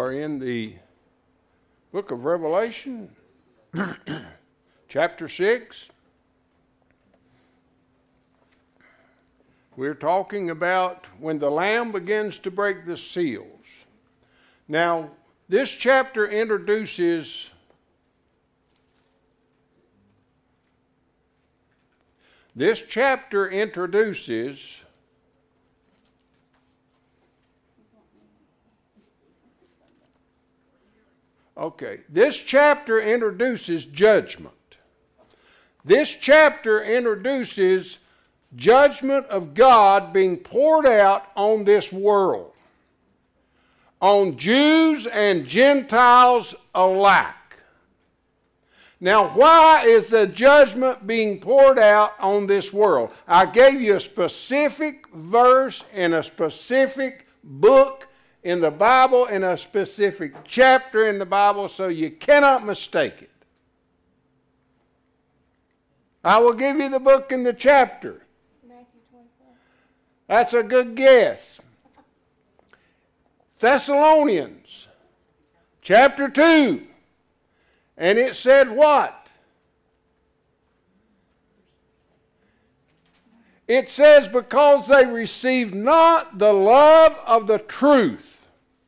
are in the book of Revelation, chapter 6. We're talking about when the Lamb begins to break the seals. Now, this chapter introduces judgment. This chapter introduces judgment of God being poured out on this world, on Jews and Gentiles alike. Now, why is the judgment being poured out on this world? I gave you a specific verse in a specific book in the Bible, in a specific chapter in the Bible, so you cannot mistake it. I will give you the book and the chapter. Matthew 24. That's a good guess. Thessalonians, chapter 2. And it said what? It says, because they received not the love of the truth,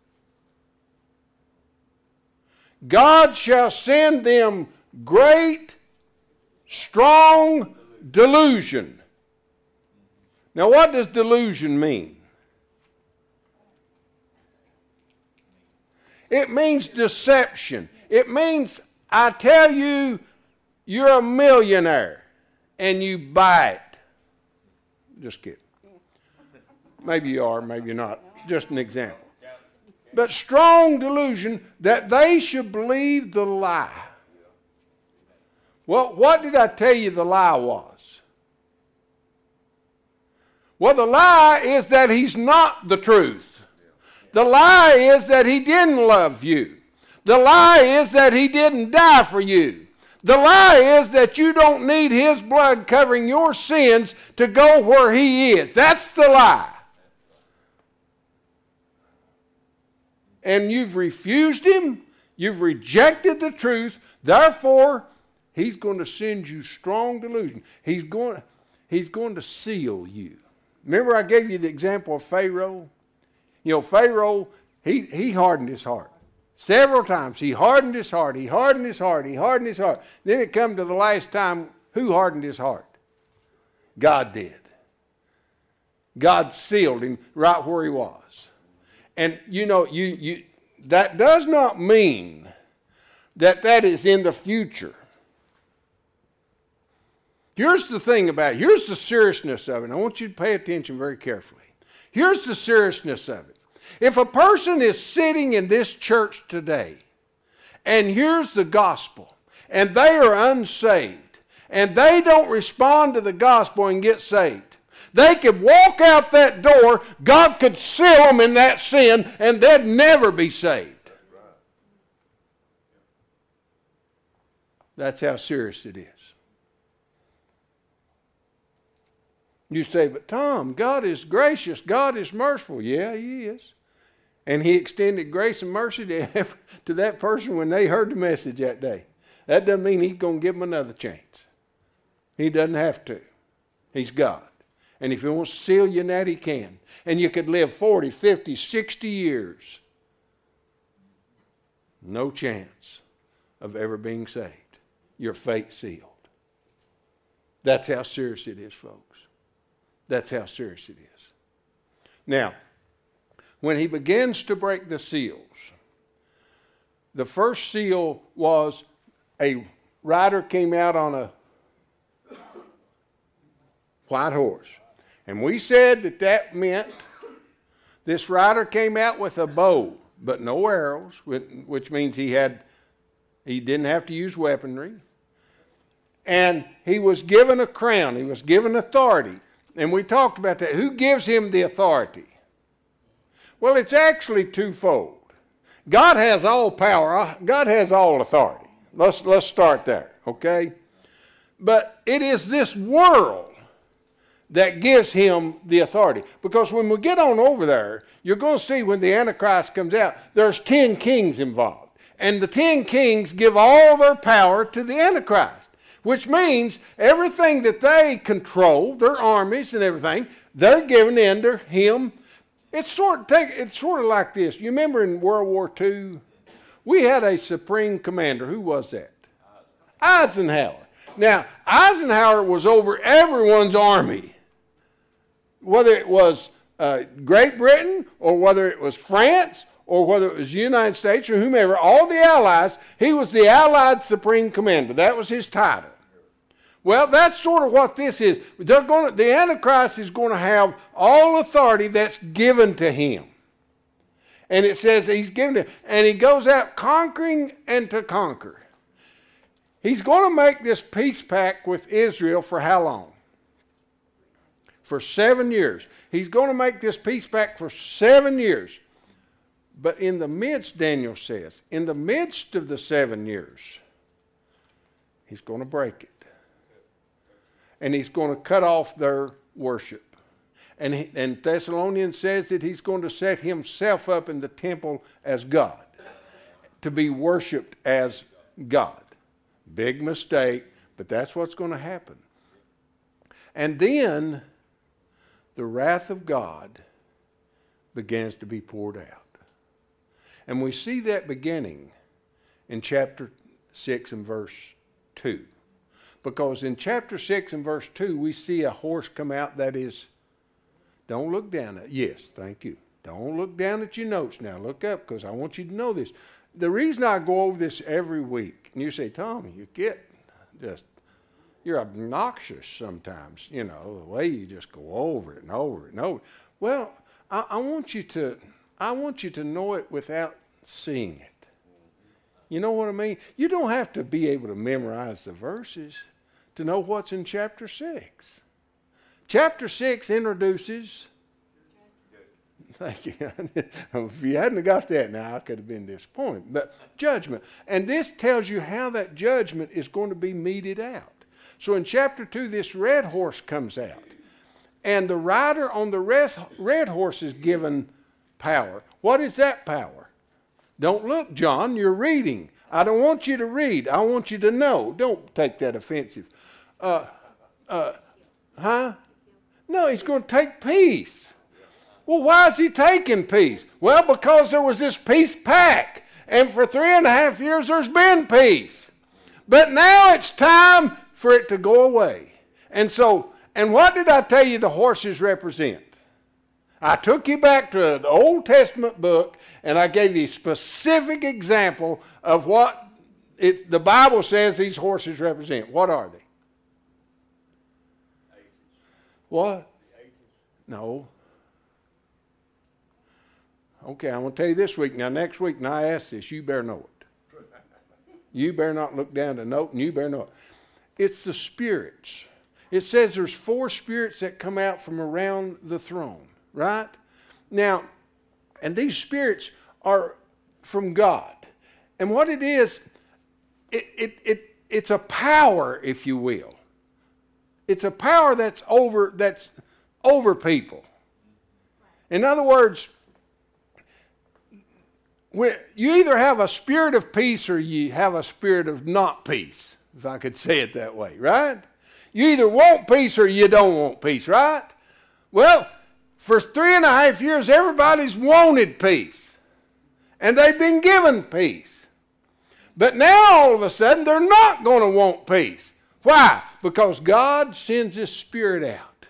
God shall send them great, strong delusion. Now, what does delusion mean? It means deception. It means, I tell you, you're a millionaire, and you buy it. Just kidding. Maybe you are, maybe you're not. Just an example. But strong delusion that they should believe the lie. Well, what did I tell you the lie was? Well, the lie is that he's not the truth. The lie is that he didn't love you. The lie is that he didn't die for you. The lie is that you don't need his blood covering your sins to go where he is. That's the lie. And you've refused him. You've rejected the truth. Therefore, he's going to send you strong delusion. He's going to seal you. Remember I gave you the example of Pharaoh? You know, Pharaoh, he hardened his heart. Several times he hardened his heart. He hardened his heart. He hardened his heart. Then it come to the last time, who hardened his heart? God did. God sealed him right where he was. And you know, that does not mean that is in the future. Here's the thing about it. Here's the seriousness of it. I want you to pay attention very carefully. Here's the seriousness of it. If a person is sitting in this church today and hears the gospel and they are unsaved and they don't respond to the gospel and get saved, they could walk out that door, God could seal them in that sin, and they'd never be saved. That's how serious it is. You say, but Tom, God is gracious, God is merciful. Yeah, he is. And he extended grace and mercy to that person when they heard the message that day. That doesn't mean he's going to give them another chance. He doesn't have to. He's God. And if he wants to seal you in that, he can. And you could live 40, 50, 60 years. No chance of ever being saved. Your fate sealed. That's how serious it is, folks. That's how serious it is. Now, when he begins to break the seals, the first seal was a rider came out on a white horse. And we said that meant this rider came out with a bow, but no arrows, which means he didn't have to use weaponry. And he was given a crown. He was given authority. And we talked about that. Who gives him the authority? Well, it's actually twofold. God has all power. God has all authority. Let's start there, okay? But it is this world that gives him the authority. Because when we get on over there, you're going to see when the Antichrist comes out, there's 10 kings involved. And the 10 kings give all their power to the Antichrist, which means everything that they control, their armies and everything, they're given under him. It's sort of like this. You remember in World War II, we had a supreme commander. Who was that? Eisenhower. Now, Eisenhower was over everyone's army. Whether it was Great Britain or whether it was France or whether it was the United States or whomever, all the Allies, he was the Allied Supreme Commander. That was his title. Well, that's sort of what this is. The Antichrist is going to have all authority that's given to him. And it says he's given it, and he goes out conquering and to conquer. He's going to make this peace pact with Israel for how long? For 7 years. He's going to make this peace pact for 7 years. But in the midst, Daniel says, in the midst of the 7 years, he's going to break it. And he's going to cut off their worship. And Thessalonians says that he's going to set himself up in the temple as God, to be worshiped as God. Big mistake, but that's what's going to happen. And then the wrath of God begins to be poured out. And we see that beginning in chapter 6 and verse 2. Because in chapter 6 and verse 2, we see a horse come out that is, don't look down at, yes, thank you. Don't look down at your notes now. Look up, because I want you to know this. The reason I go over this every week, and you say, Tommy, you're obnoxious sometimes, the way you just go over it and over it and over it. Well, I want you to know it without seeing it. You know what I mean? You don't have to be able to memorize the verses to know what's in chapter 6. Chapter 6 introduces, thank you. If you hadn't got that now, I could have been disappointed. But judgment. And this tells you how that judgment is going to be meted out. So in chapter 2, this red horse comes out. And the rider on the red horse is given power. What is that power? Don't look, John, you're reading. I don't want you to read. I want you to know. Don't take that offensive. No, he's going to take peace. Well, why is he taking peace? Well, because there was this peace pact. And for 3.5 years there's been peace. But now it's time for it to go away. And what did I tell you the horses represent? I took you back to an Old Testament book and I gave you a specific example of what the Bible says these horses represent. What are they? What? No. Okay, I'm going to tell you this week. Now, next week, now I ask this, you better know it. You better not look down the note, and you better know it. It's the spirits. It says there's 4 spirits that come out from around the throne, right? Now, and these spirits are from God. And what it is, it's a power, if you will. It's a power that's over people. In other words, you either have a spirit of peace or you have a spirit of not peace, if I could say it that way, right? You either want peace or you don't want peace, right? Well, for 3.5 years, everybody's wanted peace. And they've been given peace. But now, all of a sudden, they're not going to want peace. Why? Because God sends His Spirit out.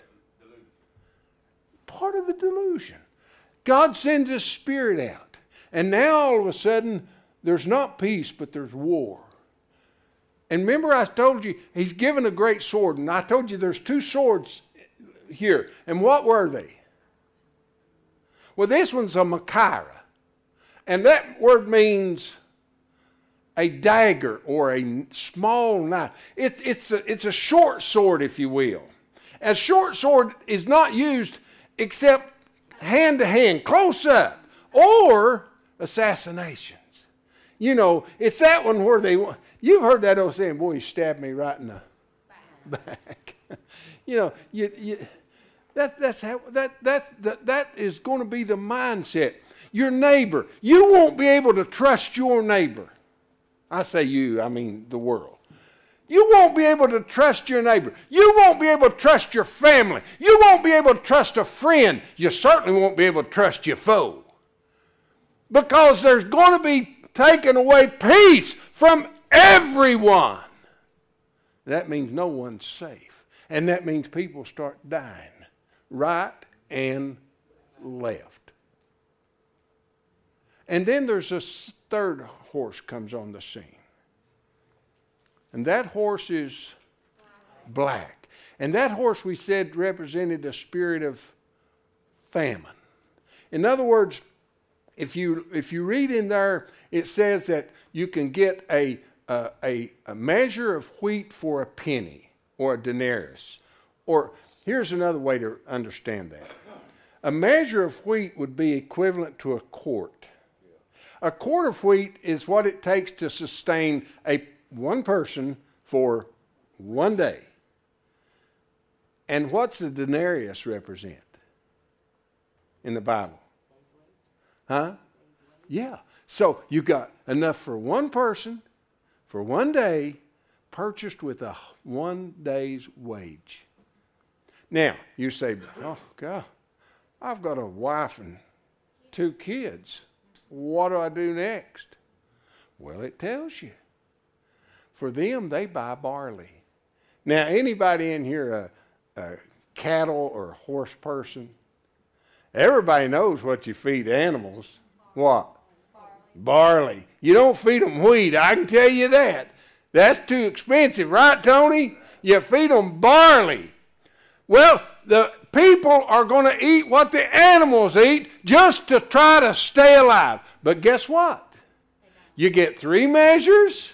Part of the delusion. God sends His Spirit out. And now, all of a sudden, there's not peace, but there's war. And remember I told you, He's given a great sword. And I told you there's 2 swords here. And what were they? Well, this one's a Machaira. And that word means a dagger or a small knife. It's a short sword, if you will. A short sword is not used except hand to hand, close up, or assassinations. It's that one where you've heard that old saying, boy, you stabbed me right in the back. That is going to be the mindset. Your neighbor. You won't be able to trust your neighbor. I say you, I mean the world. You won't be able to trust your neighbor. You won't be able to trust your family. You won't be able to trust a friend. You certainly won't be able to trust your foe. Because there's going to be taken away peace from everyone. That means no one's safe. And that means people start dying right and left. And then there's a third horse comes on the scene. And that horse is black. And that horse, we said, represented a spirit of famine. In other words, if you read in there, it says that you can get a measure of wheat for a penny or a denarius. Or here's another way to understand that. A measure of wheat would be equivalent to a quart. A quart of wheat is what it takes to sustain one person for one day. And what's the denarius represent in the Bible? Huh? Yeah. So you got enough for one person for one day, purchased with a 1 day's wage. Now, you say, oh, God, I've got a wife and 2 kids. What do I do next? Well, it tells you. For them, they buy barley. Now, anybody in here a cattle or horse person? Everybody knows what you feed animals. What? Barley. You don't feed them wheat, I can tell you that. That's too expensive, right, Tony? You feed them barley. Well, the people are going to eat what the animals eat just to try to stay alive. But guess what? You get 3 measures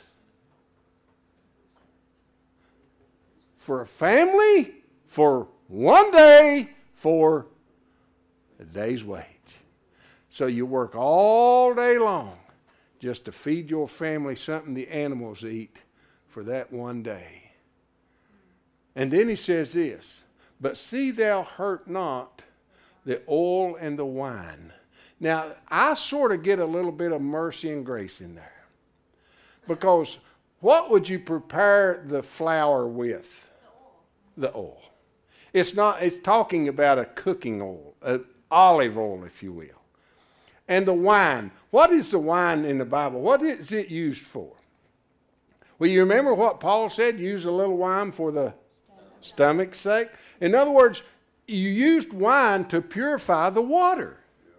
for a family for 1 day for a day's wage. So you work all day long just to feed your family something the animals eat for that 1 day. And then he says this, but see thou hurt not the oil and the wine. Now, I sort of get a little bit of mercy and grace in there. Because what would you prepare the flour with? The oil. It's talking about a cooking oil, olive oil, if you will. And the wine. What is the wine in the Bible? What is it used for? Well, you remember what Paul said? Use a little wine for the stomach's sake. In other words, you used wine to purify the water.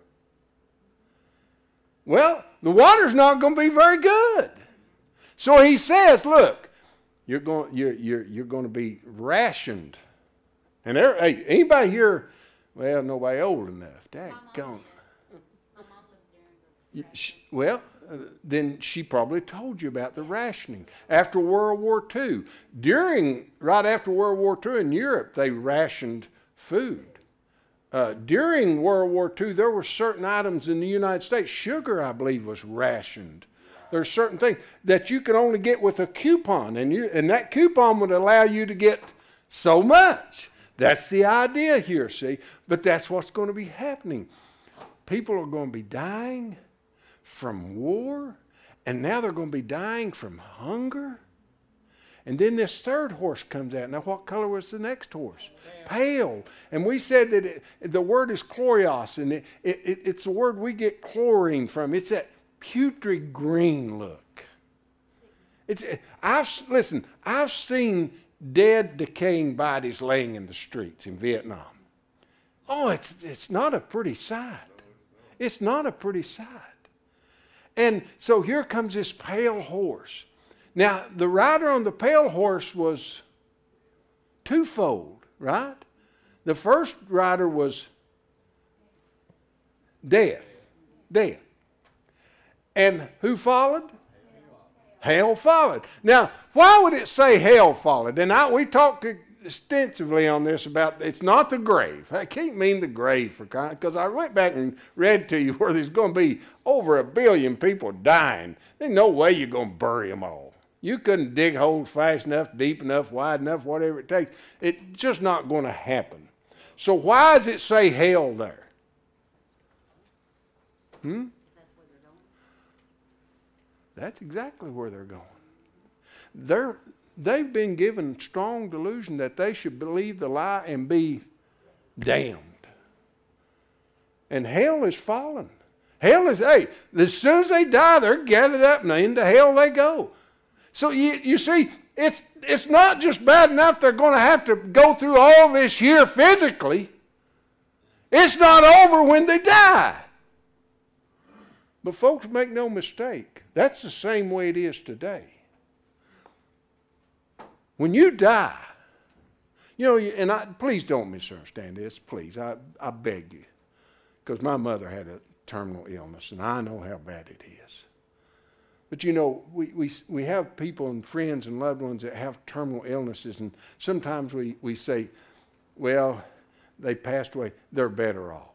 Well, the water's not going to be very good. So he says, look, you're going to be rationed. And hey, anybody here, well, nobody old enough. Daggone. Well, then she probably told you about the rationing. After World War II, right after World War II in Europe, they rationed food. During World War II, there were certain items in the United States. Sugar, I believe, was rationed. There's certain things that you could only get with a coupon, and that coupon would allow you to get so much. That's the idea here, see? But that's what's going to be happening. People are going to be dying from war, and now they're going to be dying from hunger. And then this third horse comes out. Now, what color was the next horse? Pale. And we said that the word is chlorios, and it's the word we get chlorine from. It's that putrid green look. I've seen dead, decaying bodies laying in the streets in Vietnam. Oh, it's not a pretty sight. It's not a pretty sight. And so here comes this pale horse. Now, the rider on the pale horse was twofold, right? The first rider was death. And who followed? Hell followed. Now, why would it say hell followed? And we talked extensively on this about it's not the grave. I can't mean the grave because I went back and read to you where there's going to be over 1 billion people dying. There's no way you're going to bury them all. You couldn't dig holes fast enough, deep enough, wide enough, whatever it takes. It's just not going to happen. So why does it say hell there? That's exactly where they're going. They've been given strong delusion that they should believe the lie and be damned. And hell is fallen. Hell is, hey, as soon as they die, they're gathered up and into hell they go. So you see, it's not just bad enough they're going to have to go through all this here physically. It's not over when they die. But folks, make no mistake, that's the same way it is today. When you die, and please don't misunderstand this, please, I beg you, because my mother had a terminal illness, and I know how bad it is. But we have people and friends and loved ones that have terminal illnesses, and sometimes we say, well, they passed away, they're better off.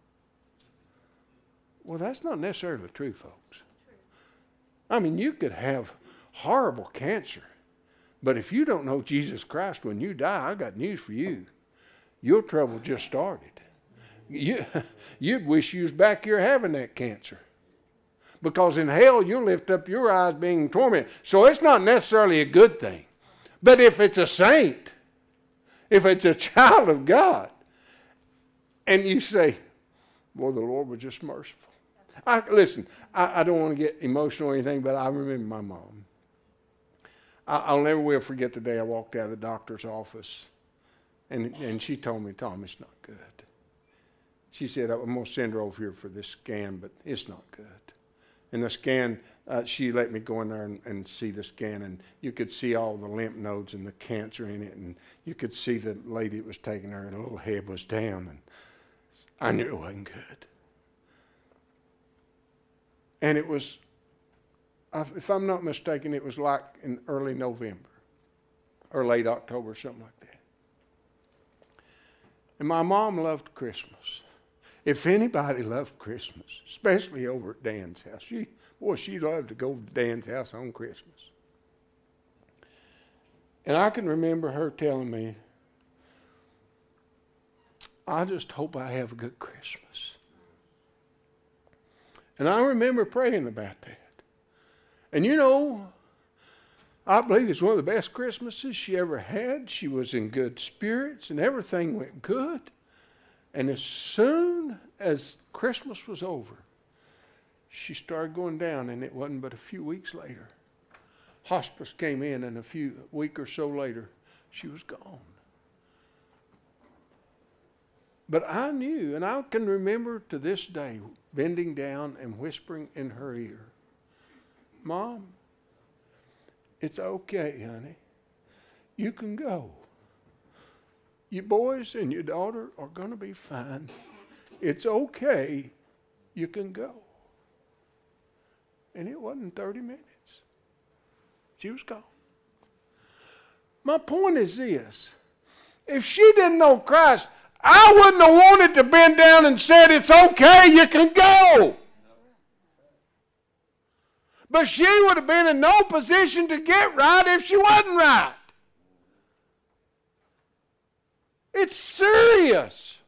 Well, that's not necessarily true, folks. I mean, you could have horrible cancer, but if you don't know Jesus Christ when you die, I got news for you. Your trouble just started. You'd wish you was back here having that cancer. Because in hell, you'll lift up your eyes being tormented. So it's not necessarily a good thing. But if it's a saint, if it's a child of God, and you say, well, the Lord was just merciful. Listen, I don't want to get emotional or anything, but I remember my mom. I'll never will forget the day I walked out of the doctor's office, and she told me, Tom, it's not good. She said, I'm going to send her over here for this scan, but it's not good. And the scan, she let me go in there and see the scan, and you could see all the lymph nodes and the cancer in it, and you could see the lady that was taking her, and her little head was down, and I knew it wasn't good. And it was, if I'm not mistaken, it was like in early November or late October, something like that. And my mom loved Christmas. If anybody loved Christmas, especially over at Dan's house, she loved to go to Dan's house on Christmas. And I can remember her telling me, I just hope I have a good Christmas. And I remember praying about that. And I believe it's one of the best Christmases she ever had. She was in good spirits and everything went good. And as soon as Christmas was over, she started going down, and it wasn't but a few weeks later. Hospice came in, and a week or so later, she was gone. But I knew, and I can remember to this day, bending down and whispering in her ear, Mom, it's okay, honey. You can go. You boys and your daughter are going to be fine. It's okay. You can go. And it wasn't 30 minutes. She was gone. My point is this. If she didn't know Christ, I wouldn't have wanted to bend down and said, it's okay, you can go. But she would have been in no position to get right if she wasn't right. It's serious.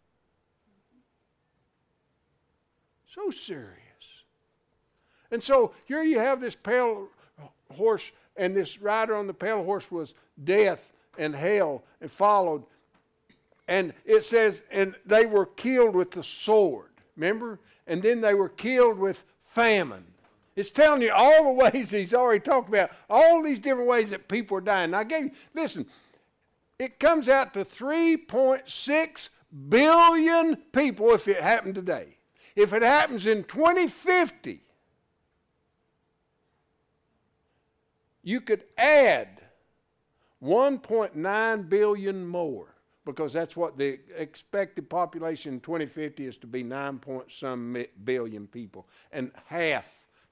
So serious. And so here you have this pale horse, and this rider on the pale horse was death and hell and followed. And it says, and they were killed with the sword. Remember? And then they were killed with famine. It's telling you all the ways he's already talked about, all these different ways that people are dying. Now, listen, it comes out to 3.6 billion people if it happened today. If it happens in 2050, you could add 1.9 billion more, because that's what the expected population in 2050 is to be 9 billion people. And half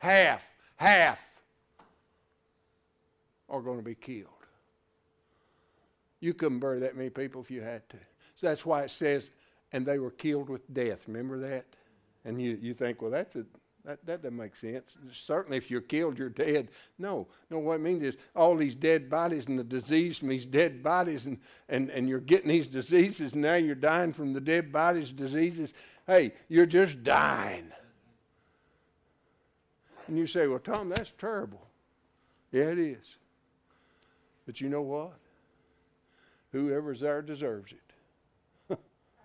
are going to be killed. You couldn't bury that many people if you had to. So that's why it says, and they were killed with death. Remember that? And you think, well, that's That doesn't make sense. Certainly if you're killed, you're dead. No, what it means is all these dead bodies and the disease from these dead bodies and you're getting these diseases and now you're dying from the dead bodies, diseases. Hey, you're just dying. And you say, well, Tom, that's terrible. Yeah, it is. But you know what? Whoever's there deserves it.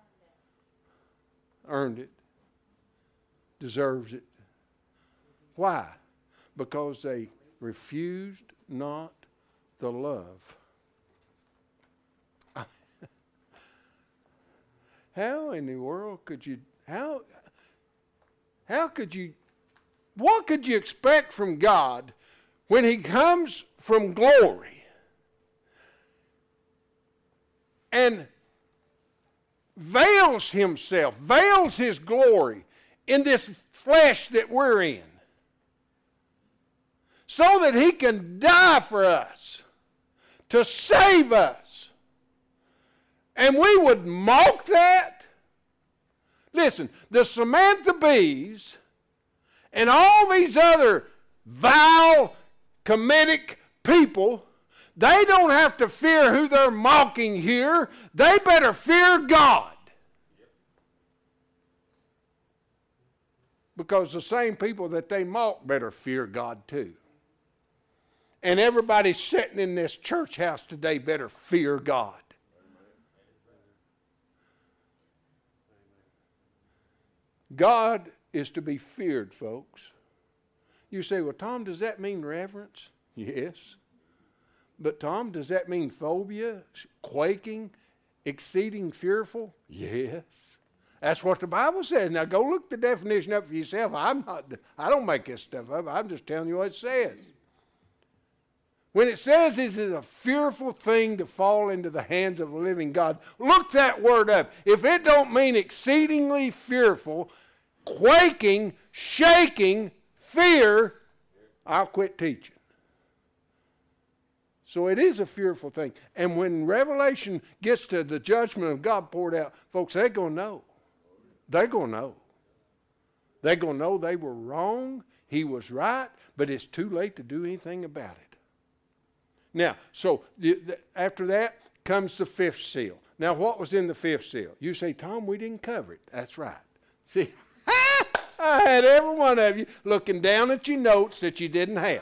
Earned it. Deserves it. Why? Because they refused not the love. How in the world could you, how could you, what could you expect from God when He comes from glory and veils Himself, veils His glory in this flesh that we're in so that He can die for us, to save us? And we would mock that? Listen, the Samantha Bees and all these other vile, Kemetic people, they don't have to fear who they're mocking here. They better fear God. Because the same people that they mock better fear God too. And everybody sitting in this church house today better fear God. God is to be feared, folks. You say, well, Tom, does that mean reverence? Yes. But Tom, does that mean phobia, quaking, exceeding fearful? Yes. That's what the Bible says. Now go look the definition up for yourself. I don't make this stuff up. I'm just telling you what it says. When it says this is a fearful thing to fall into the hands of a living God, look that word up. If it don't mean exceedingly fearful, quaking, shaking, fear, I'll quit teaching. So it is a fearful thing. And when Revelation gets to the judgment of God poured out, folks, they're going to know. They're going to know. They're going to know they were wrong, He was right, but it's too late to do anything about it. Now, so after that comes the fifth seal. Now, what was in the fifth seal? You say, Tom, we didn't cover it. That's right. See, I had every one of you looking down at your notes that you didn't have.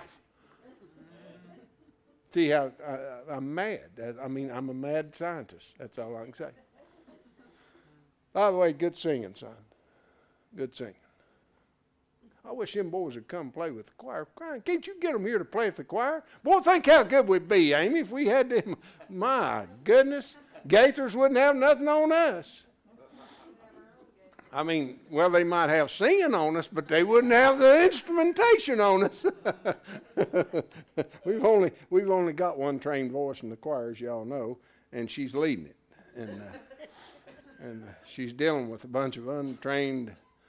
See how I'm mad. I mean, I'm a mad scientist. That's all I can say. By the way, good singing, son. Good singing. I wish them boys would come play with the choir. Can't you get them here to play with the choir? Boy, think how good we'd be, Amy, if we had them. My goodness. Gaithers wouldn't have nothing on us. I mean, well, they might have singing on us, but they wouldn't have the instrumentation on us. We've only got one trained voice in the choir, as y'all know, and she's leading it. And she's dealing with a bunch of untrained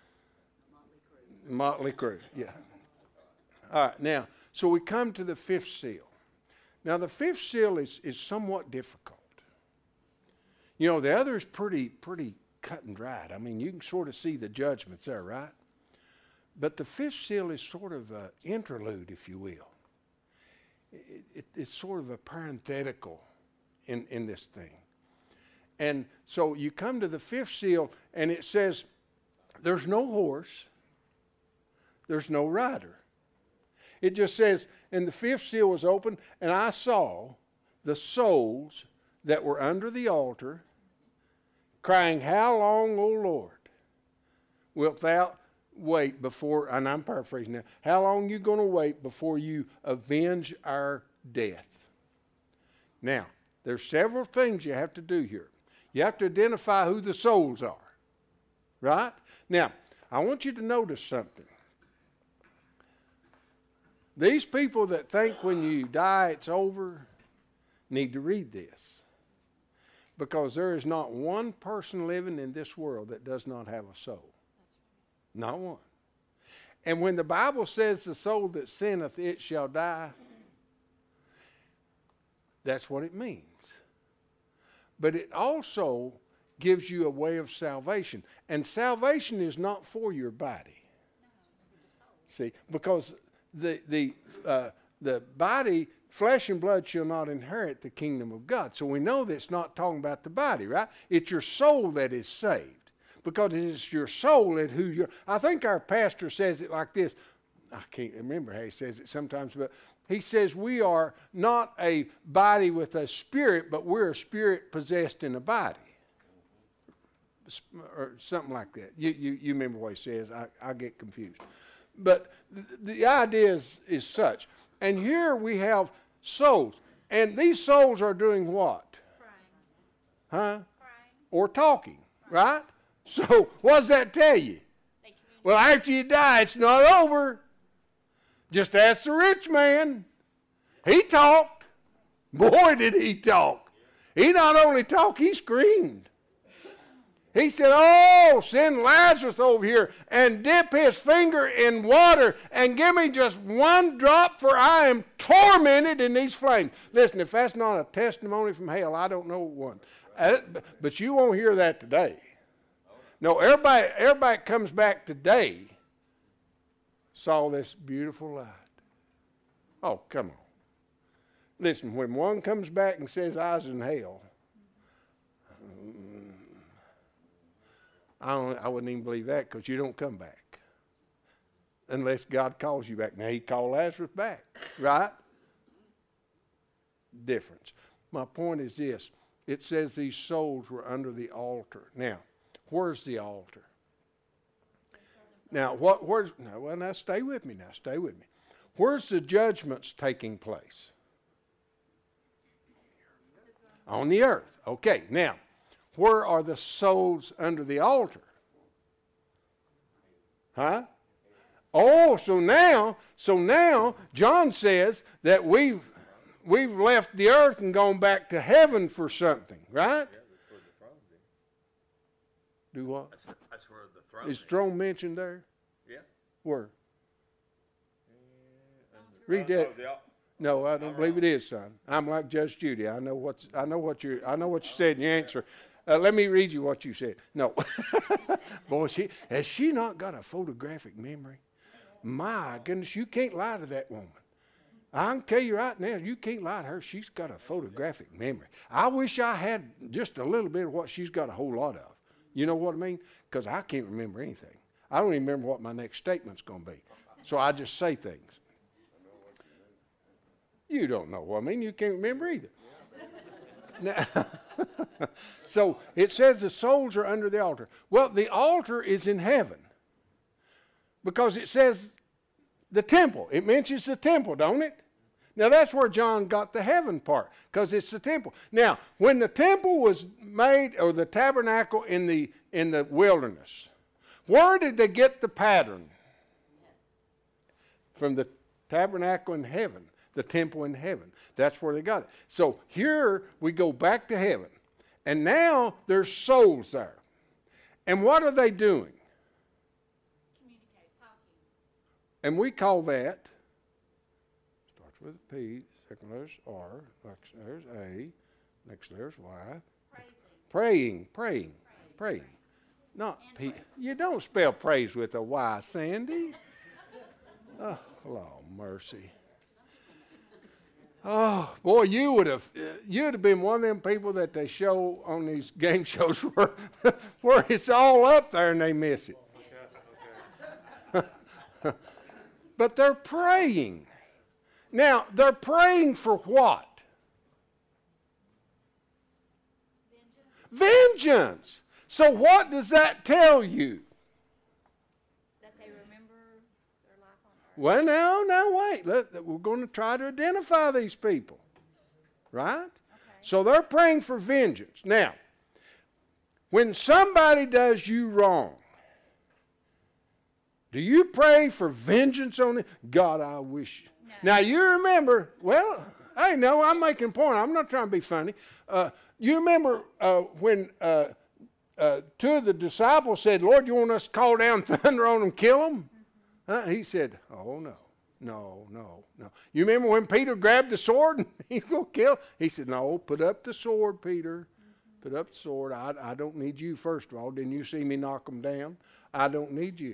motley crew. Yeah. All right, now, so we come to the fifth seal. Now, the fifth seal is somewhat difficult. You know, the other is pretty cut and dried. I mean, you can sort of see the judgments there, right? But the fifth seal is sort of an interlude, if you will. It's sort of a parenthetical in this thing. And so you come to the fifth seal, and it says, there's no horse, there's no rider. It just says, and the fifth seal was opened, and I saw the souls that were under the altar crying, how long, O Lord, wilt thou wait before, and I'm paraphrasing now, how long are you going to wait before you avenge our death? Now, there's several things you have to do here. You have to identify who the souls are, right? Now, I want you to notice something. These people that think when you die it's over need to read this. Because there is not one person living in this world that does not have a soul. Not one. And when the Bible says the soul that sinneth, it shall die, that's what it means. But it also gives you a way of salvation. And salvation is not for your body. See, because the body, flesh and blood shall not inherit the kingdom of God. So we know that it's not talking about the body, right? It's your soul that is saved. Because it's your soul that who you're. I think our pastor says it like this. I can't remember how he says it sometimes, but he says we are not a body with a spirit, but we're a spirit possessed in a body. Or something like that. You remember what he says. I get confused. But the idea is such. And here we have souls. And these souls are doing what? Crying. Huh? Crying. Or talking, right? So what does that tell you? Well, after you die, it's not over. Just ask the rich man. He talked. Boy, did he talk. He not only talked, he screamed. He said, oh, send Lazarus over here and dip his finger in water and give me just one drop, for I am tormented in these flames. Listen, if that's not a testimony from hell, I don't know one. But you won't hear that today. No, everybody comes back today saw this beautiful light. Oh, come on. Listen, when one comes back and says, I was in hell, I wouldn't even believe that, because you don't come back unless God calls you back. Now, he called Lazarus back, right? Difference. My point is this. It says these souls were under the altar. Now, where's the altar? Now, now stay with me now. Stay with me. Where's the judgments taking place? On the earth. Okay, now, where are the souls under the altar? Huh? Oh, so now, John says that we've left the earth and gone back to heaven for something, right? Do what? That's where the throne is. Throne mentioned there? Yeah. Where? Read that. No, I don't believe it is, son. I'm like Judge Judy. I know what you said in your answer. Let me read you what you said. No. Boy, has she not got a photographic memory? My goodness, you can't lie to that woman. I can tell you right now, you can't lie to her. She's got a photographic memory. I wish I had just a little bit of what she's got a whole lot of. You know what I mean? Because I can't remember anything. I don't even remember what my next statement's going to be. So I just say things. You don't know what I mean. You can't remember either. Now, so it says the souls are under the altar. Well, the altar is in heaven. Because it says the temple. It mentions the temple, don't it? Now that's where John got the heaven part, because it's the temple. Now, when the temple was made, or the tabernacle in the wilderness, where did they get the pattern? From the tabernacle in heaven, the temple in heaven. That's where they got it. So here we go back to heaven, and now there's souls there. And what are they doing? Communicate, talking. And we call that, starts with a P, second letter's R, next letter's A, next letter's Y. Praying. Not P. You don't spell praise with a Y, Sandy. Oh, Lord mercy. Oh, boy, you'd have been one of them people that they show on these game shows where it's all up there and they miss it. But they're praying. Now, they're praying for what? Vengeance. So what does that tell you? That they remember their life on earth. Well, now, wait. We're going to try to identify these people. Right? Okay. So they're praying for vengeance. Now, when somebody does you wrong, do you pray for vengeance on them? God, I wish. No. Now, you remember, well, hey, no, I'm making a point. I'm not trying to be funny. You remember when two of the disciples said, Lord, you want us to call down thunder on them and kill them? He said, oh, no. You remember when Peter grabbed the sword and he's going to kill? He said, no, put up the sword, Peter. Put up the sword. I don't need you, first of all. Didn't you see me knock them down? I don't need you.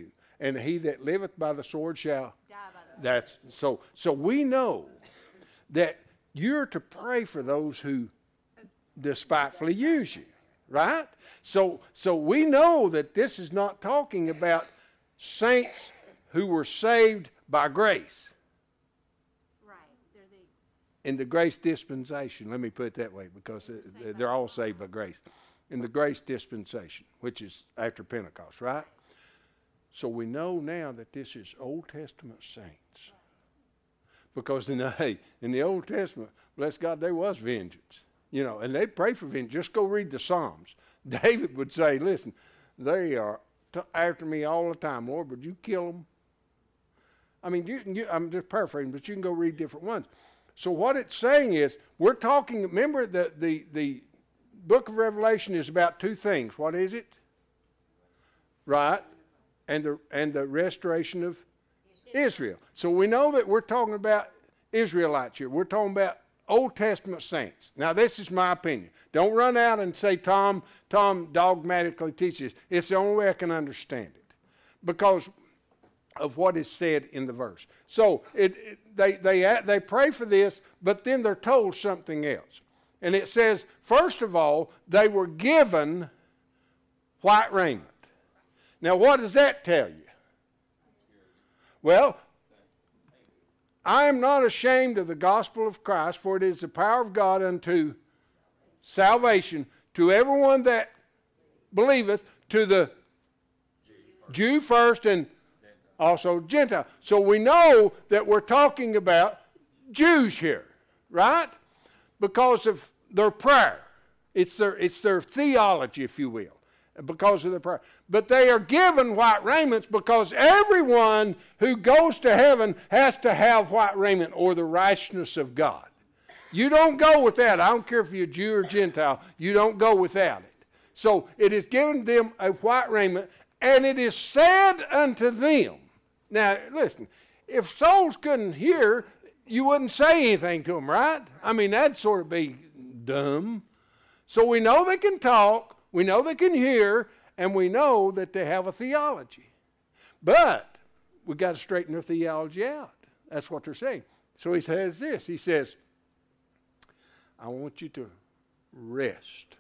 and he that liveth by the sword shall. Die by the sword. That's so we know that you're to pray for those who despitefully use you, right? So we know that this is not talking about saints who were saved by grace. Right. They're the In the grace dispensation, let me put it that way, because they're all saved by grace. In the grace dispensation, which is after Pentecost, right? So we know now that this is Old Testament saints. Because in the Old Testament, bless God, there was vengeance. You know, and they'd pray for vengeance. Just go read the Psalms. David would say, listen, they are after me all the time. Lord, would you kill them? I mean, I'm just paraphrasing, but you can go read different ones. So what it's saying is, we're talking, remember the book of Revelation is about two things. What is it? Right? And the restoration of Israel. So we know that we're talking about Israelites here. We're talking about Old Testament saints. Now, this is my opinion. Don't run out and say Tom dogmatically teaches. It's the only way I can understand it, because of what is said in the verse. So they pray for this, but then they're told something else. And it says, first of all, they were given white raiment. Now, what does that tell you? Well, I am not ashamed of the gospel of Christ, for it is the power of God unto salvation to everyone that believeth, to the Jew first and also Gentile. So we know that we're talking about Jews here, right? Because of their prayer. It's their theology, if you will, because of their prayer. But they are given white raiments because everyone who goes to heaven has to have white raiment, or the righteousness of God. You don't go without it. I don't care if you're Jew or Gentile. You don't go without it. So it is given them a white raiment, and it is said unto them. Now, listen, if souls couldn't hear, you wouldn't say anything to them, right? I mean, that'd sort of be dumb. So we know they can talk, we know they can hear, and we know that they have a theology. But we've got to straighten their theology out. That's what they're saying. So he says this. He says, I want you to rest.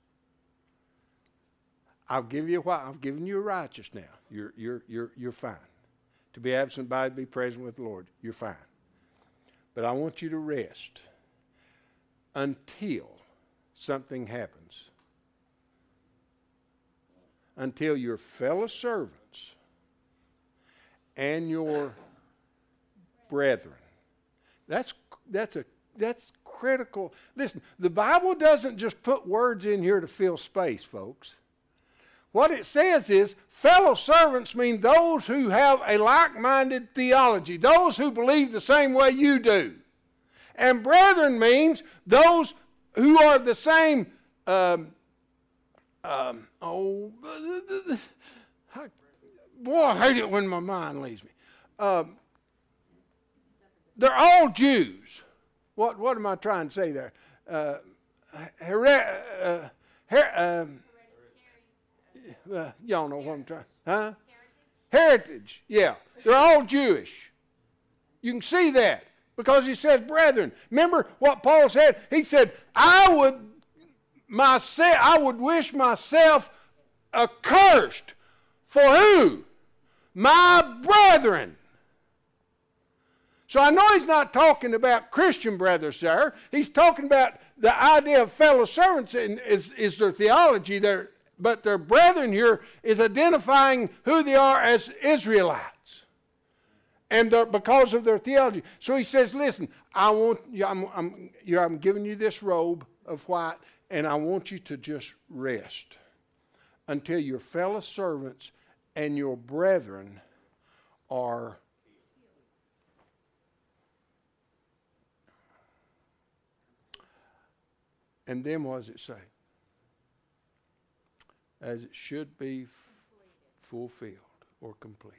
I've given you righteous now. You're fine. To be absent by, be present with the Lord. You're fine. But I want you to rest until something happens. Until your fellow servants and your brethren. That's critical. Listen, the Bible doesn't just put words in here to fill space, folks. What it says is fellow servants mean those who have a like-minded theology, those who believe the same way you do. And brethren means those who are the same, boy, I hate it when my mind leaves me. They're all Jews. What am I trying to say there? Y'all know what I'm trying. Huh? Heritage. Yeah. They're all Jewish. You can see that because he says brethren. Remember what Paul said? He said, I would wish myself accursed. For who? My brethren. So I know he's not talking about Christian brothers there. He's talking about the idea of fellow servants is their theology there. But their brethren here is identifying who they are as Israelites, and because of their theology. So he says, "Listen, I'm giving you this robe of white, and I want you to just rest until your fellow servants and your brethren are." And then what does it say? As it should be fulfilled or completed.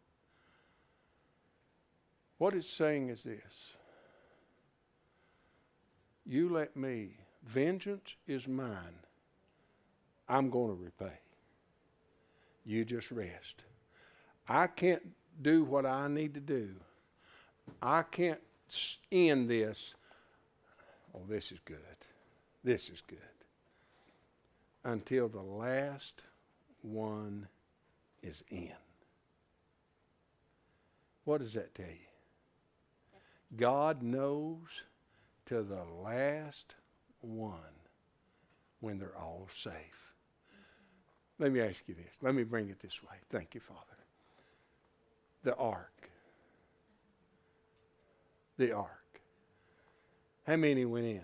What it's saying is this. You let me, vengeance is mine. I'm going to repay. You just rest. I can't do what I need to do. I can't end this. Oh, this is good. This is good. Until the last one is in. What does that tell you? God knows to the last one when they're all safe. Let me ask you this. Let me bring it this way. Thank you, Father. The ark. The ark. How many went in?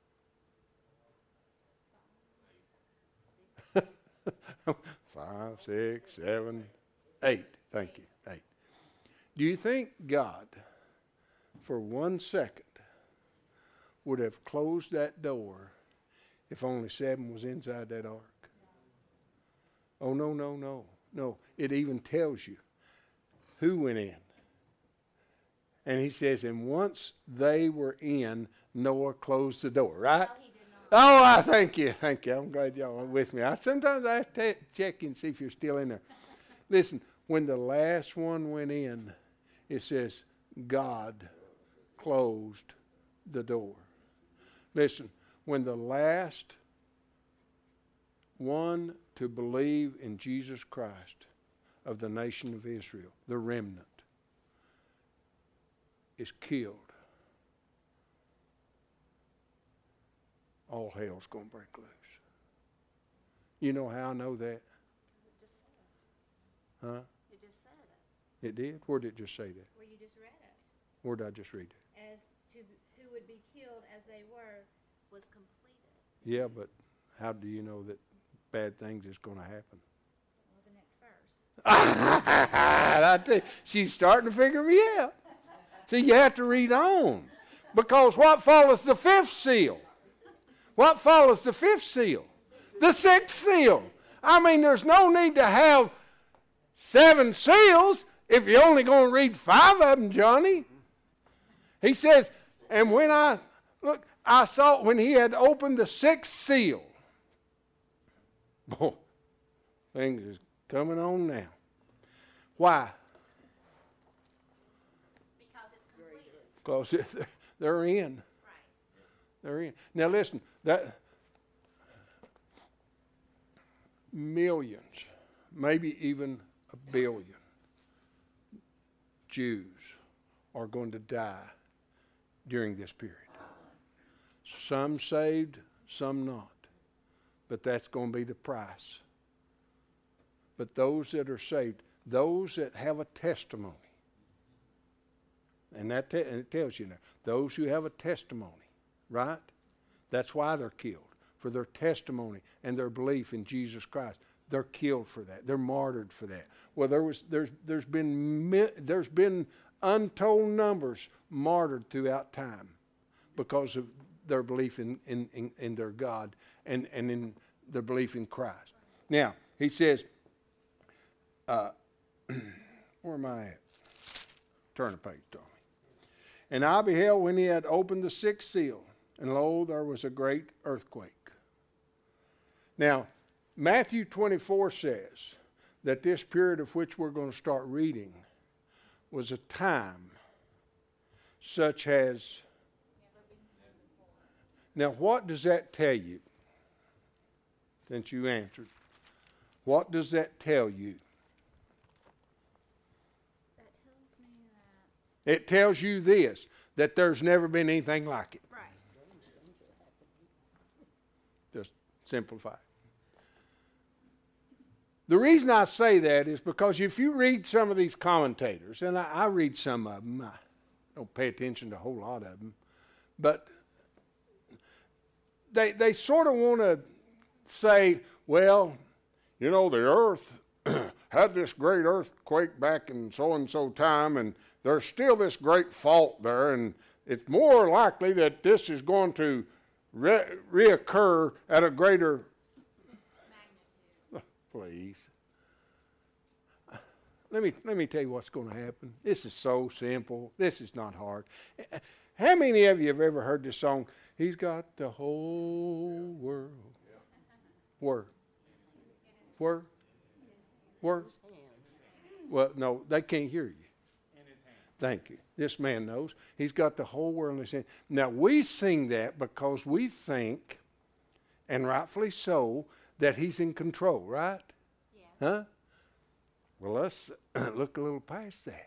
Five, 6, 7, 8. Thank you. 8. Do you think God, for 1 second, would have closed that door if only 7 was inside that ark? Oh, no, no, no. No. It even tells you who went in. And he says, and once they were in, Noah closed the door, right? No, he did not. Oh, I thank you. Thank you. I'm glad y'all are with me. Sometimes I have to check and see if you're still in there. Listen, when the last one went in, it says, God closed the door. Listen, when the last one to believe in Jesus Christ of the nation of Israel, the remnant, is killed, all hell's going to break loose. You know how I know that? You just said it. Huh? You just said it. It did? Where did it just say that? Where you just read it. Where did I just read it? As to who would be killed as they were was completed. Yeah, but how do you know that bad things is going to happen? Well, the next verse. I tell you, she's starting to figure me out. See, you have to read on. Because what follows the 5th seal? What follows the 5th seal? The 6th seal. I mean, there's no need to have 7 seals if you're only going to read 5 of them, Johnny. He says, and when I saw when he had opened the 6th seal. Boy, things is coming on now. Why? Because they're in. Right. They're in. Now listen, that millions, maybe even 1 billion Jews are going to die during this period. Some saved, some not. But that's going to be the price. But those that are saved, those that have a testimony, and and it tells you now, those who have a testimony, right? That's why they're killed, for their testimony and their belief in Jesus Christ. They're killed for that. They're martyred for that. Well, there's been untold numbers martyred throughout time because of their belief in their God and in their belief in Christ. Now, he says, where am I at? Turn the page, Tommy. And I beheld when he had opened the 6th seal, and lo, there was a great earthquake. Now, Matthew 24 says that this period of which we're going to start reading was a time such as... Now, what does that tell you? Since you answered. What does that tell you? That tells me that. It tells you this, that there's never been anything like it. Right. Just simplify it. The reason I say that is because if you read some of these commentators, and I read some of them, I don't pay attention to a whole lot of them, but they sort of want to say, well, you know, the earth had this great earthquake back in so-and-so time, and there's still this great fault there, and it's more likely that this is going to reoccur at a greater magnitude. Please. Let me tell you what's going to happen. This is so simple. This is not hard. How many of you have ever heard this song, He's got the whole world? Where? Well, no, they can't hear you. In his hand. Thank you. This man knows. He's got the whole world in his hand. Now, we sing that because we think, and rightfully so, that he's in control, right? Yeah. Huh? Well, let's look a little past that.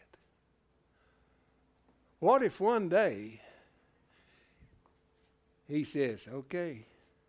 What if one day he says, okay.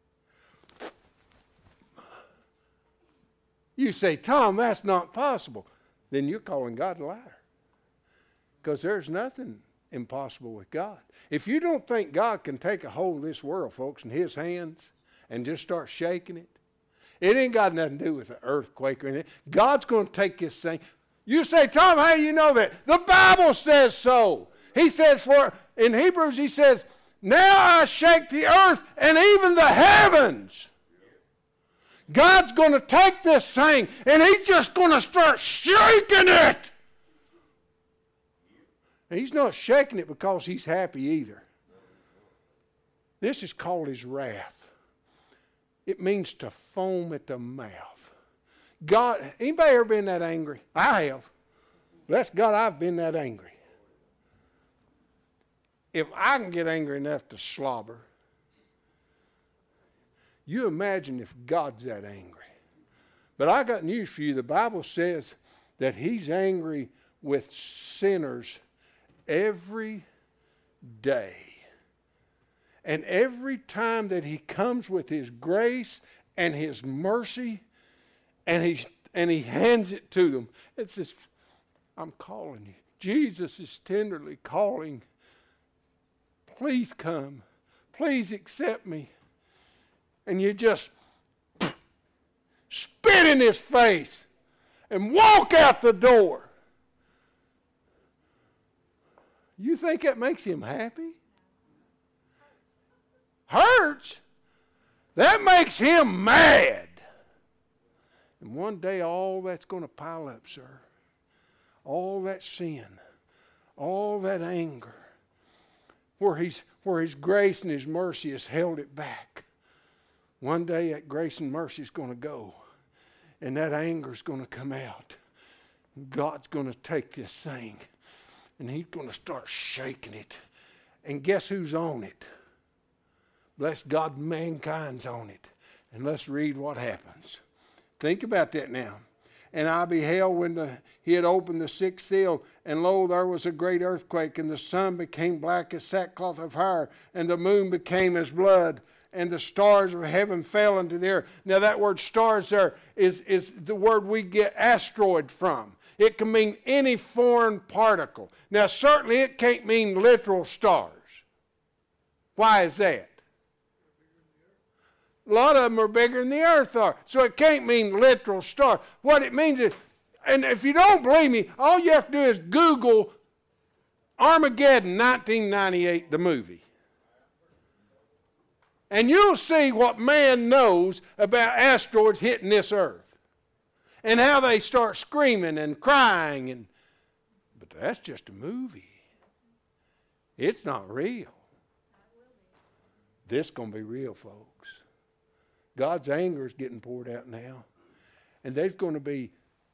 You say, Tom, that's not possible. Then you're calling God a liar. Because there's nothing impossible with God. If you don't think God can take a hold of this world, folks, in his hands and just start shaking it, it ain't got nothing to do with an earthquake or anything. God's going to take this thing. You say, Tom, how do you know that? The Bible says so. He says, in Hebrews, he says, now I shake the earth and even the heavens. God's going to take this thing and he's just going to start shaking it. And he's not shaking it because he's happy either. This is called his wrath. It means to foam at the mouth. God, anybody ever been that angry? I have. Bless God, I've been that angry. If I can get angry enough to slobber, you imagine if God's that angry. But I got news for you. The Bible says that he's angry with sinners every day. And every time that he comes with his grace and his mercy and he hands it to them, it's this, I'm calling you. Jesus is tenderly calling, please come. Please accept me. And you just spit in his face and walk out the door. You think that makes him happy? Hurts? That makes him mad. And one day all that's going to pile up, sir. All that sin, all that anger, where his grace and his mercy has held it back. One day that grace and mercy is going to go, and that anger is going to come out. God's going to take this thing, and he's going to start shaking it. And guess who's on it? Bless God, mankind's on it. And let's read what happens. Think about that now. And I beheld when he had opened the sixth seal, and lo, there was a great earthquake, and the sun became black as sackcloth of fire, and the moon became as blood, and the stars of heaven fell into the earth. Now that word stars there is the word we get asteroid from. It can mean any foreign particle. Now certainly it can't mean literal stars. Why is that? A lot of them are bigger than the earth are. So it can't mean literal star. What it means is, and if you don't believe me, all you have to do is Google Armageddon 1998, the movie. And you'll see what man knows about asteroids hitting this earth. And how they start screaming and crying. But that's just a movie. It's not real. This is going to be real, folks. God's anger is getting poured out now. And there's going to be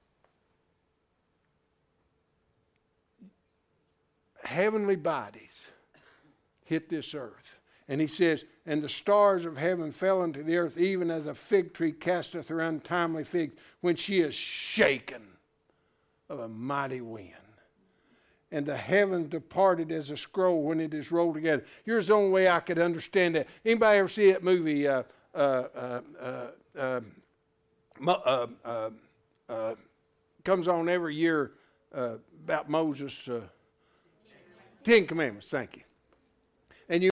heavenly bodies hit this earth. And he says, and the stars of heaven fell into the earth, even as a fig tree casteth her untimely figs, when she is shaken of a mighty wind. And the heavens departed as a scroll when it is rolled together. Here's the only way I could understand that. Anybody ever see that movie, comes on every year about Moses, Ten Commandments, thank you.